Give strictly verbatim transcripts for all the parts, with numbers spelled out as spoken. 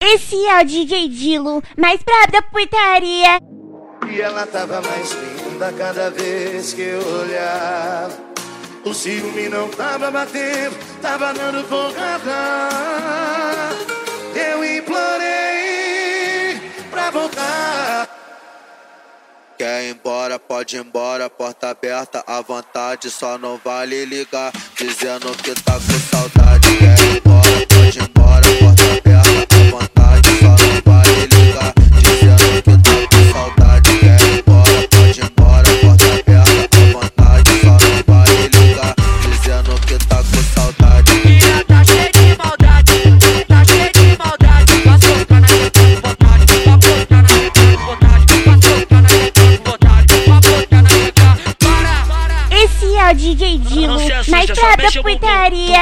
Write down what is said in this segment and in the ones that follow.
Esse é o D J Dilo, mais brabo da putaria. E ela tava mais linda cada vez que eu olhava. O ciúme não tava batendo, tava dando porrada. Eu implorei pra voltar. Quer ir embora, pode ir embora, porta aberta à vontade, só não vale ligar, dizendo que tá com saudade. Quer ir embora, pode ir embora, porta aberta à vontade, só não vale ligar, dizendo que tá com saudade. Quer ir embora, pode ir embora, porta aberta à vontade, só não vale ligar, dizendo que tá com saudade. Menina tá cheia de maldade, tá cheia de maldade, passou pra na com vontade, passou pra na com vontade, passou pra na Esse é o D J Dilo, mais brabo da putaria.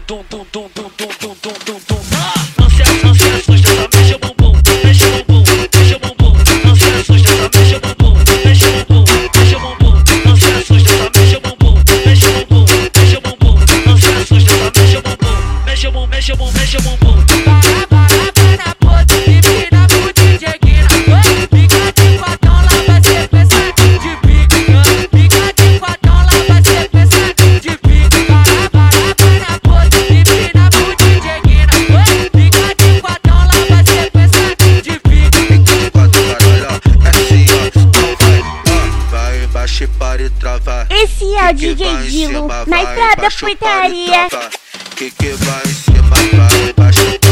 Não se assusta, só mexe o bumbum, mexe o bumbum, mexe o bumbum. Não se assusta, só mexe o bumbum, mexe o bumbum, mexe o bumbum. Não se assusta, só mexe o bumbum, mexe o bumbum, mexe o bumbum. Não se assusta, só mexe o bumbum, mexe o bumbum, mexe o bumbum, mexe o bumbum. Para, para, para, pode empina pro D J Guina. Fica de quatão, lá vai ser pensar de pique. Fica de quatão, lá vai ser pensar de pique. Para, para, para, pode empina pro D J Guina. Fica de quatão, lá vai ser pensar de pique. Fica de quatro, caralho, é assim, ó, não vai, ó, vai embaixo e para e trava. Esse é o D J Dilo, mais brabo da putaria. Que que vai em cima, vai embaixo.